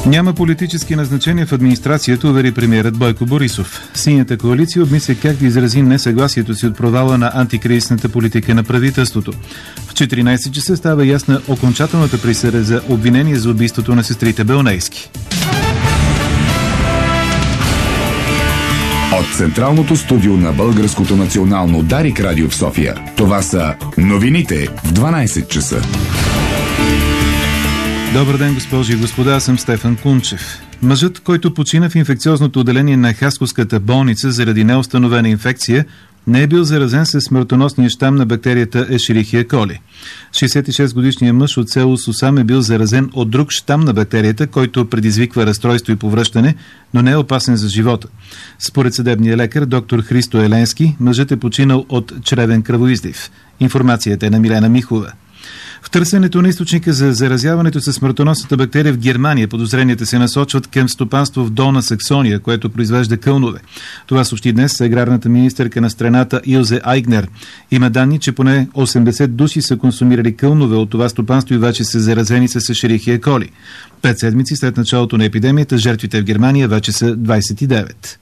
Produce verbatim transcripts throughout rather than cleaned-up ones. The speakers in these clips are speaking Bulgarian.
Няма политически назначения в администрацията, увери премиерът Бойко Борисов. Синята коалиция обмисля как да изрази несъгласието си от провала на антикризисната политика на правителството. В четиринайсет часа става ясна окончателната присъда за обвинение за убийството на сестрите Белнейски. От Централното студио на Българското национално Дарик радио в София. Това са новините в дванайсет часа. Добър ден, госпожи и господа, аз съм Стефан Кунчев. Мъжът, който почина в инфекциозното отделение на Хасковската болница заради неустановена инфекция, не е бил заразен с смъртоносния щам на бактерията Ешерихия коли. шейсет и шест годишният мъж от село Сусам е бил заразен от друг щам на бактерията, който предизвиква разстройство и повръщане, но не е опасен за живота. Според съдебния лекар доктор Христо Еленски, мъжът е починал от чревен кръвоизлив. Информацията е на Милена Михова. В търсенето на източника за заразяването с смъртоносната бактерия в Германия подозренията се насочват към стопанство в Долна Саксония, което произвежда кълнове. Това съобщи днес аграрната министърка на страната Илзе Айгнер. Има данни, че поне осемдесет души са консумирали кълнове от това стопанство и вече са заразени с Ешерихия коли. Пет седмици след началото на епидемията жертвите в Германия вече са двайсет и девет.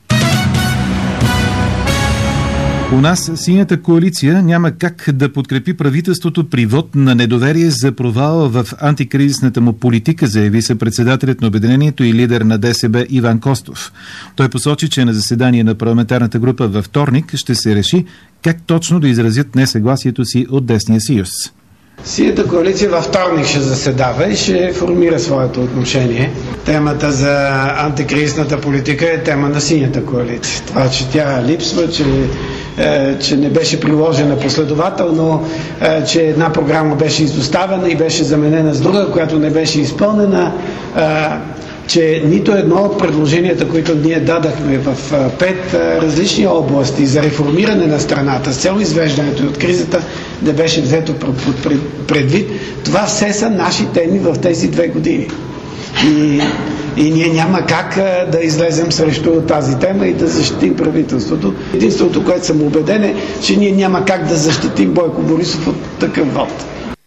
У нас синята коалиция няма как да подкрепи правителството при вод на недоверие за провал в антикризисната му политика, заяви се председателят на обединението и лидер на ДСБ Иван Костов. Той посочи, че на заседание на парламентарната група във вторник ще се реши как точно да изразят несъгласието си от Десния съюз. Синята коалиция във вторник ще заседава и ще формира своето отношение. Темата за антикризисната политика е тема на синята коалиция. Това, че тя липсва, че, е, че не беше приложена последователно, е, че една програма беше изоставена и беше заменена с друга, която не беше изпълнена, е, че нито едно от предложенията, които ние дадахме в пет различни области за реформиране на страната с цел извеждането от кризата, не беше взето предвид. Това все са наши теми в тези две години. И, и ние няма как да излезем срещу тази тема и да защитим правителството. Единственото, което съм убеден е, че ние няма как да защитим Бойко Борисов от такъв вод.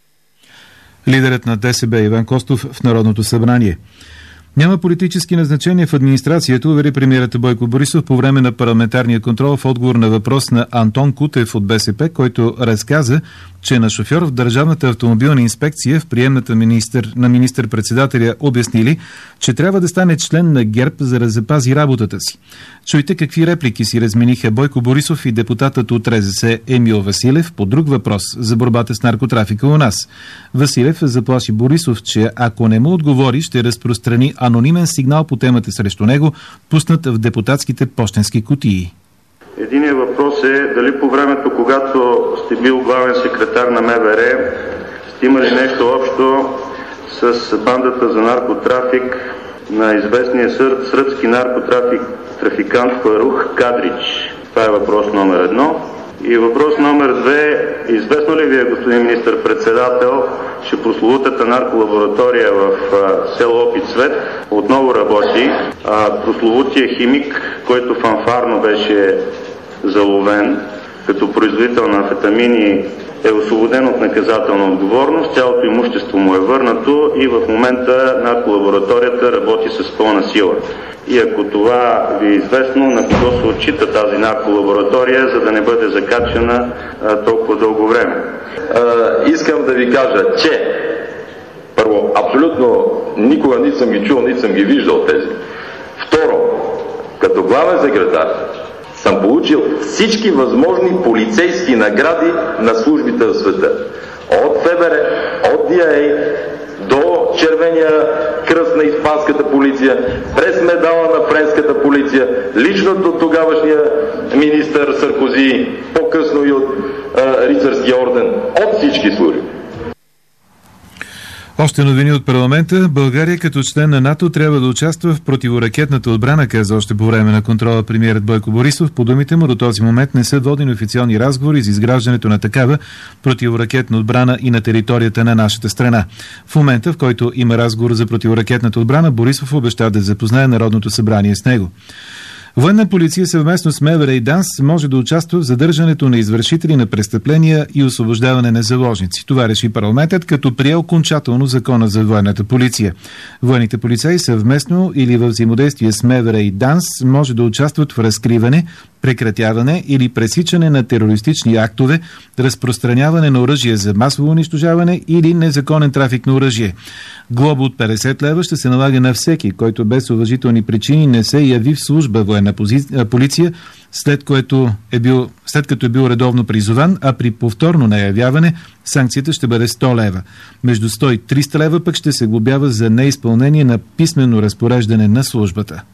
Лидерът на ДСБ Иван Костов в Народното събрание. Няма политически назначения в администрацията, увери премиерът Бойко Борисов по време на парламентарния контрол в отговор на въпрос на Антон Кутев от БСП, който разказа, че на шофьор в Държавната автомобилна инспекция в приемната министър, на министър-председателя обяснили, че трябва да стане член на ГЕРБ, за да запази работата си. Чуйте какви реплики си размениха Бойко Борисов и депутатът от РЗС Емил Василев по друг въпрос за борбата с наркотрафика у нас. Василев заплаши Борисов, че ако не му отговори, ще разпространи анонимен сигнал по темата срещу него, пуснат в депутатските пощенски кутии. Единият въпрос е дали по времето, когато сте бил главен секретар на МВР, сте имали нещо общо с бандата за наркотрафик на известния сръб, сръбски наркотрафик трафикант Фарух Кадрич. Това е въпрос номер едно. И въпрос номер две. Известно ли ви е, господин министър-председател, че прословутата нарколаборатория в а, село Опит Свет отново работи, а прословутия химик, който фанфарно беше заловен като производител на амфетамини, е освободен от наказателна отговорност, цялото имущество му е върнато и в момента нарколабораторията работи с пълна сила. И ако това ви е известно, на кого се отчита тази нарколаборатория, за да не бъде закачана а, толкова дълго време? А, искам да ви кажа, че първо, абсолютно никога не съм ги чул, не съм ги виждал тези. Второ, като главен секретар съм получил всички възможни полицейски награди на службите в света. От ФБР, от Ди Ей, до червения кръст на испанската полиция, през медала на френската полиция, лично до тогавашния министър Саркози, по-късно и от а, рицарския орден, от всички служби. Още новини от парламента. България като член на НАТО трябва да участва в противоракетната отбрана, каза още по време на контрола премиерът Бойко Борисов. По думите му до този момент не са водени официални разговори за изграждането на такава противоракетна отбрана и на територията на нашата страна. В момента, в който има разговор за противоракетната отбрана, Борисов обеща да запознае Народното събрание с него. Военна полиция съвместно с МВР и ДАНС може да участва в задържането на извършители на престъпления и освобождаване на заложници. Това реши парламентът, като прие окончателно закона за военната полиция. Военните полицаи съвместно или във взаимодействие с МВР и ДАНС може да участват в разкриване, прекратяване или пресичане на терористични актове, разпространяване на оръжие за масово унищожаване или незаконен трафик на оръжие. Глоба от петдесет лева ще се налага на всеки, който без уважителни причини не се яви в служба военна полиция, след, което е бил, след като е бил редовно призован, а при повторно неявяване санкцията ще бъде сто лева. Между сто и триста лева пък ще се глобява за неизпълнение на писмено разпореждане на службата.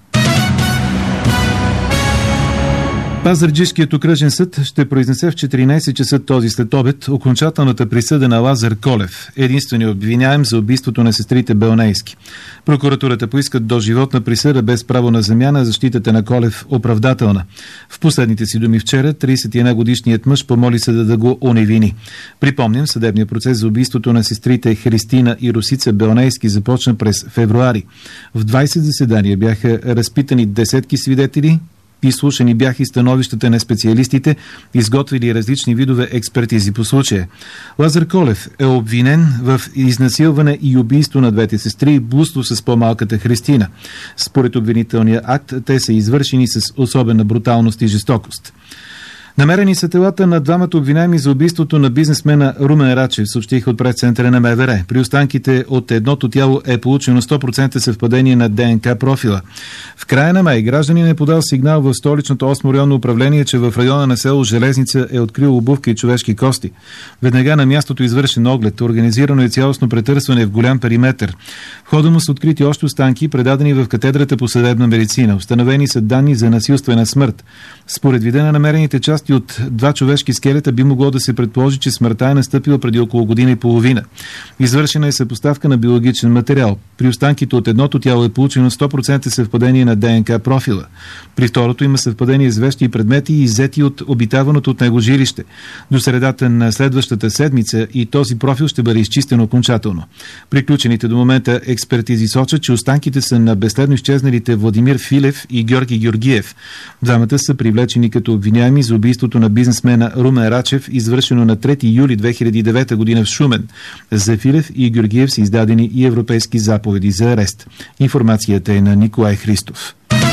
Пазарджишкият окръжен съд ще произнесе в четиринайсет часа този след обед окончателната присъда на Лазар Колев, единственият обвиняем за убийството на сестрите Белнейски. Прокуратурата поиска доживотна присъда без право на замяна, защитата на Колев оправдателна. В последните си думи вчера трийсет и едногодишният мъж помоли съда да го оневини. Припомням, съдебният процес за убийството на сестрите Христина и Росица Белнейски започна през февруари. В двайсет заседания бяха разпитани десетки свидетели, изслушани бяха и становищата на специалистите, изготвили различни видове експертизи по случая. Лазар Колев е обвинен в изнасилване и убийство на двете сестри и блудство с по-малката Христина. Според обвинителния акт, те са извършени с особена бруталност и жестокост. Намерени са телата на двамата обвинаеми за убийството на бизнесмена Румен Рачев, съобщиха от пресцентъра на МВР. При останките от едното тяло е получено сто процента съвпадение на ДНК профила. В края на май гражданин е подал сигнал в столичното осмо районно управление, че в района на село Железница е открил обувка и човешки кости. Веднага на мястото извършен оглед, организирано е цялостно претърсване в голям периметър. В хода му са открити още останки, предадени в катедрата по съдебна медицина. Установени са данни за насилствена смърт. Според вида на намерените части от два човешки скелета би могло да се предположи, че смъртта е настъпила преди около година и половина. Извършена е съпоставка на биологичен материал. При останките от едното тяло е получено сто процента съвпадение на ДНК профила. При второто има съвпадение с вещи и предмети, иззети от обитаваното от него жилище. До средата на следващата седмица и този профил ще бъде изчистен окончателно. Приключените до момента експертизи сочат, че останките са на безследно изчезналите Владимир Филев и Георги Георгиев. Двамата са привлечени като обвиняеми за убийството на бизнесмена Румен Рачев, извършено на трети юли две хиляди и девета година в Шумен. За Филев и Георгиев са издадени и европейски заповеди за арест. Информацията е на Николай Христов.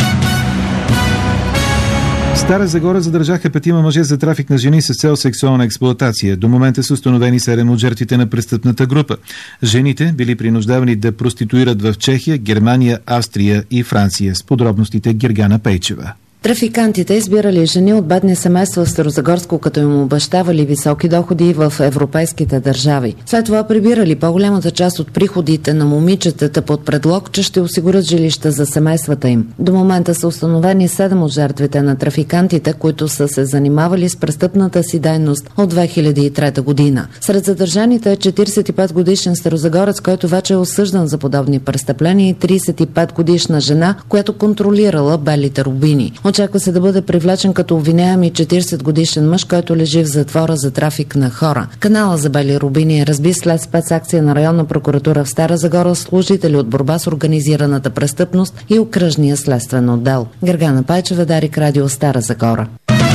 В Стара Загора задържаха петима мъже за трафик на жени с цел сексуална експлоатация. До момента са установени седем от жертвите на престъпната група. Жените били принуждавани да проституират в Чехия, Германия, Австрия и Франция. С подробностите Гергана Пейчева. Трафикантите избирали жени от бедни семейства в Старозагорско, като им обещавали високи доходи в европейските държави. След това прибирали по-голямата част от приходите на момичетата под предлог, че ще осигурят жилища за семействата им. До момента са установени седем от жертвите на трафикантите, които са се занимавали с престъпната си дейност от две хиляди и трета година. Сред задържаните е четирийсет и пет годишен старозагорец, който вече е осъждан за подобни престъпления, и трийсет и пет годишна жена, която контролирала белите рубини. Очаква се да бъде привлечен като обвиняем и четирийсет годишен мъж, който лежи в затвора за трафик на хора. Канала за бели рубини е разби след спецакция на районна прокуратура в Стара Загора, служители от борба с организираната престъпност и окръжния следствен отдел. Гергана Пайчева, Дарик Радио, Стара Загора.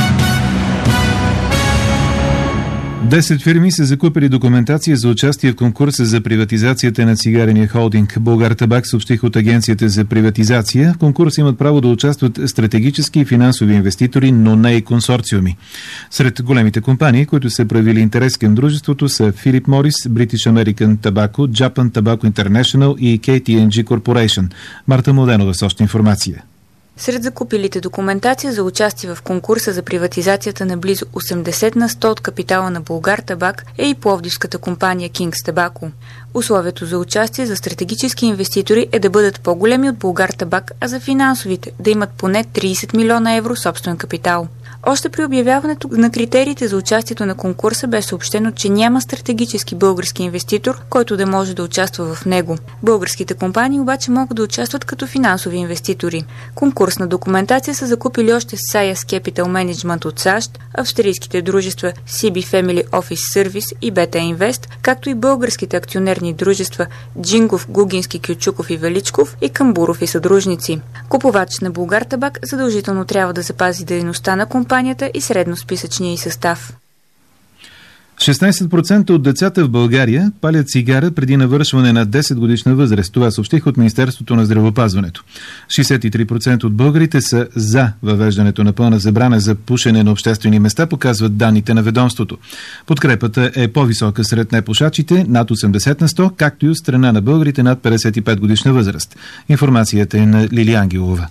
Десет фирми са закупили документация за участие в конкурса за приватизацията на цигарения холдинг Булгартабак, съобщих от Агенцията за приватизация. В конкурса имат право да участват стратегически и финансови инвеститори, но не и консорциуми. Сред големите компании, които са проявили интерес към дружеството, са Philip Morris, British American Tobacco, Japan Tobacco International и кей ти ен джи Corporation. Марта Младенова с още информация. Сред закупилите документация за участие в конкурса за приватизацията на близо осемдесет на сто от капитала на Булгартабак е и пловдивската компания King's Tobacco. Условието за участие за стратегически инвеститори е да бъдат по-големи от Булгартабак, а за финансовите да имат поне трийсет милиона евро собствен капитал. Още при обявяването на критериите за участието на конкурса бе съобщено, че няма стратегически български инвеститор, който да може да участва в него. Българските компании обаче могат да участват като финансови инвеститори. Конкурсна документация са закупили още Сайас Capital Management от САЩ, австрийските дружества Си Би Family Office Service и Бета Инвест, както и българските акционерни дружества Джингов, Гугински, Кючуков и Величков и Камбуров и съдружници. Купувач на Булгартабак задължително трябва да запази дейността на компанията и средносписъчния й състав. шестнайсет процента от децата в България палят цигара преди навършване на десет годишна възраст. Това съобщих от Министерството на здравеопазването. шейсет и три процента от българите са за въвеждането на пълна забрана за пушене на обществени места, показват данните на ведомството. Подкрепата е по-висока сред непушачите, над осемдесет на сто, както и от страна на българите над петдесет и пет годишна възраст. Информацията е на Лилия Ангелова.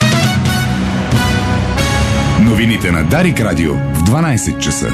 Новините на Дарик Радио в дванайсет часа.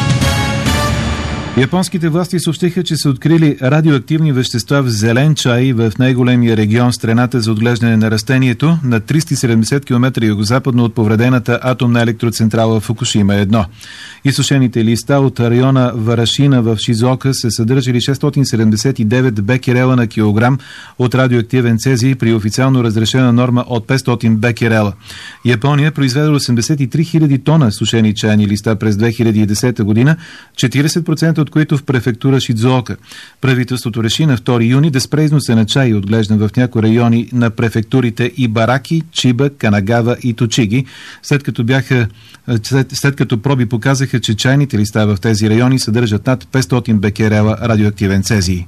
Японските власти съобщиха, че са открили радиоактивни вещества в зелен чай в най-големия регион в страната за отглеждане на растението на триста и седемдесет километра югозападно от повредената атомна електроцентрала в Фукушима едно. Изсушените листа от района Варашина в Шизуока са съдържали шестстотин седемдесет и девет бекерела на килограм от радиоактивен цезий при официално разрешена норма от петстотин бекерела. Япония произведе осемдесет и три хиляди тона сушени чайни листа през две хиляди и десета година, четирийсет процента от които в префектура Шидзуока. Правителството реши на втори юни да спре износа на чай, отглеждан в някои райони на префектурите Ибараки, Чиба, Канагава и Точиги, след като бяха след, след като проби показаха, че чайните листа в тези райони съдържат над петстотин бекерела радиоактивен цезий.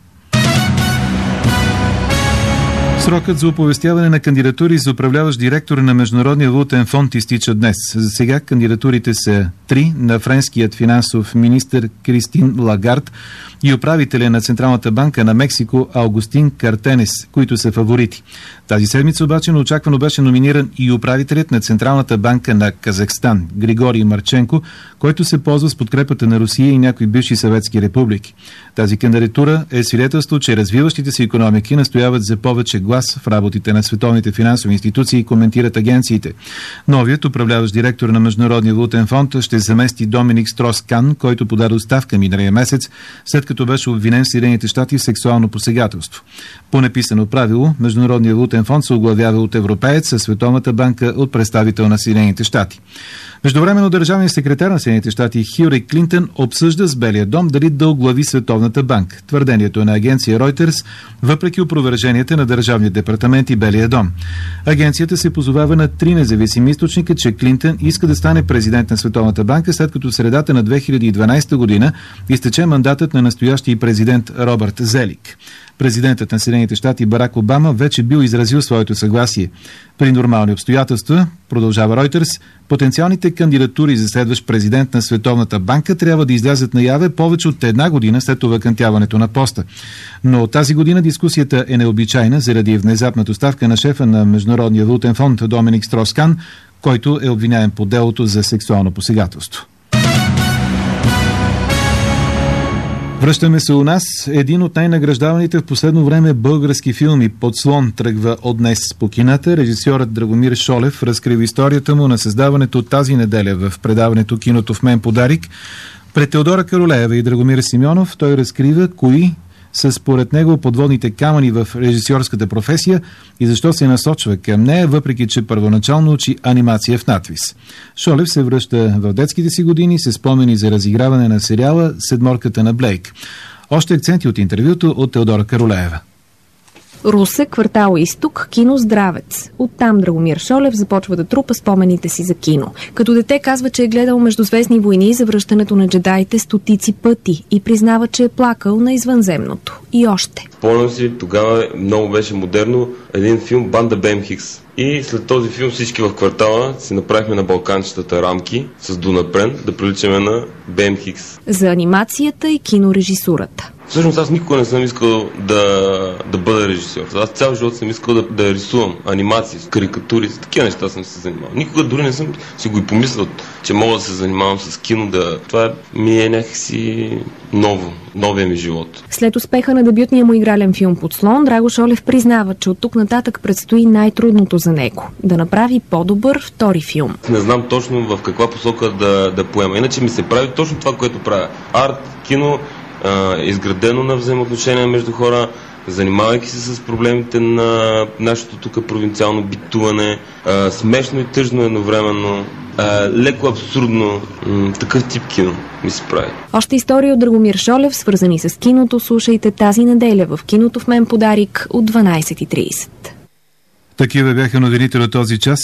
Срокът за оповестяване на кандидатури за управляващ директор на Международния валутен фонд изтича днес. За сега кандидатурите са три на френският финансов министър Кристин Лагард и управителя на Централната банка на Мексико Аугустин Картенес, които са фаворити. Тази седмица обаче неочаквано беше номиниран и управителят на Централната банка на Казахстан Григорий Марченко, който се ползва с подкрепата на Русия и някои бивши съветски републики. Тази кандидатура е свидетелство, че развиващите се икономики настояват за повече глас в работите на световните финансови институции, коментират агенциите. Новият управляващ директор на Международния валутен фонд ще замести Доминик Строс-Кан, който подаде оставка миналия месец, след като беше обвинен в Съединените щати в сексуално посегателство. По неписано правило, Международния валутен фонд се оглавява от европеец, а Световната банка от представител на Съединените щати. Междувременно държавният секретар на Съединените щати Хилари Клинтън обсъжда с Белия дом дали да оглави Световната банка. Твърдението е на агенция Reuters, въпреки опроверженията на Държавния департамент и Белия дом. Агенцията се позовава на три независими източника, че Клинтън иска да стане президент на Световната банка, след като в средата на две хиляди и дванайсета година изтече мандатът на настоящия президент Робърт Зелик. Президентът на Съединените щати Барак Обама вече бил изразил своето съгласие. При нормални обстоятелства, продължава Reuters, потенциалните кандидатури за следващ президент на Световната банка трябва да излязат наяве повече от една година след овакантяването на поста. Но тази година дискусията е необичайна заради внезапната оставка на шефа на Международния валутен фонд Доминик Строс-Кан, който е обвиняем по делото за сексуално посегателство. Връщаме се у нас. Един от най-награждаваните в последно време български филми "Подслон" тръгва от днес по кината. Режисьорът Драгомир Шолев разкрива историята му на създаването тази неделя в предаването "Киното в мен подарик". Пред Теодора Каролеева и Драгомир Симеонов той разкрива кои са според него подводните камъни в режисьорската професия и защо се насочва към нея, въпреки че първоначално учи анимация в надвис. Шолев се връща в детските си години с спомени за разиграване на сериала "Седморката на Блейк". Още акценти от интервюто от Теодора Каролеева. Русе, квартал Изток, кино Здравец. Оттам Драгомир Шолев започва да трупа спомените си за кино. Като дете казва, че е гледал "Междузвездни войни" за връщането на джедаите стотици пъти и признава, че е плакал на извънземното. И още. Спомням си, тогава много беше модерно един филм "Банда Б М Хикс". И след този филм всички в квартала си направихме на балканчетата рамки с дунапрен да приличаме на Б М Хикс. За анимацията и кинорежисурата. Всъщност аз никога не съм искал да, да бъда режисьор. Аз цял живот съм искал да, да рисувам анимации, карикатури, с такива неща съм се занимавал. Никога дори не съм си го и помислял, че мога да се занимавам с кино. Да... Това ми е някакси ново, новия ми живот. След успеха на дебютния му игрален филм "Подслон", Драго Шолев признава, че от тук нататък предстои най-трудното за него – да направи по-добър втори филм. Не знам точно в каква посока да, да поема. Иначе ми се прави точно това, което правя. Арт, кино, Uh, изградено на взаимоотношения между хора, занимавайки се с проблемите на нашето тук провинциално битуване, uh, смешно и тъжно едновременно, uh, леко абсурдно, mm, такъв тип кино ми се прави. Още истории от Драгомир Шолев, свързани с киното, слушайте тази неделя в "Киното в мен" подарик от дванайсет и трийсет. Такива бяха новините до този час.